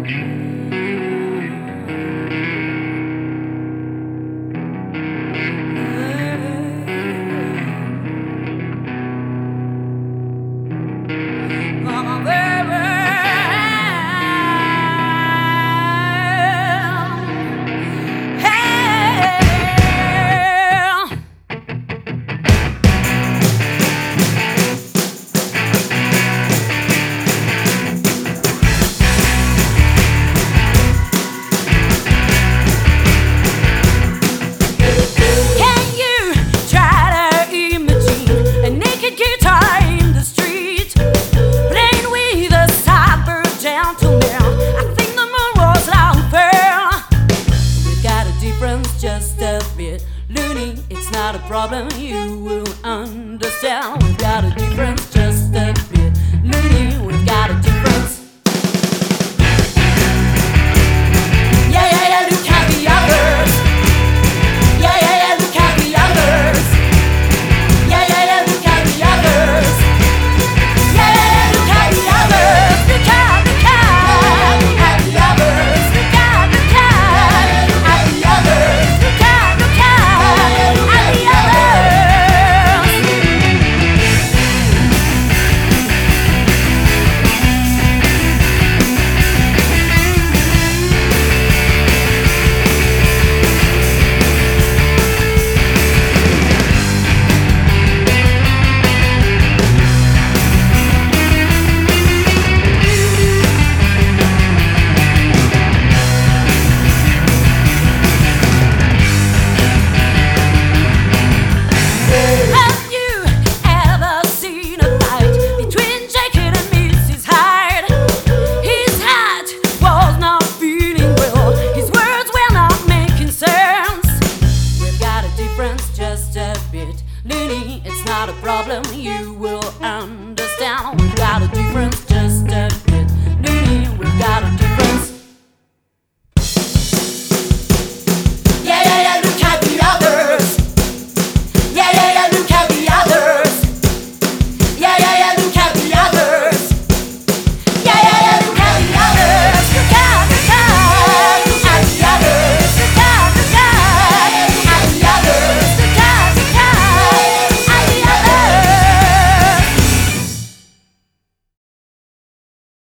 Just a bit loony, it's not a problem, you will understand. We've got a difference, just a bit loony, we've got a difference. Yeah, yeah, yeah, look at the others. Yeah, yeah, yeah, look at the others. Yeah, yeah, yeah, look at the others. Yeah, yeah, yeah, look at the others. Look at the others. Look at the others. Just a bit loony, it's not a problem, you will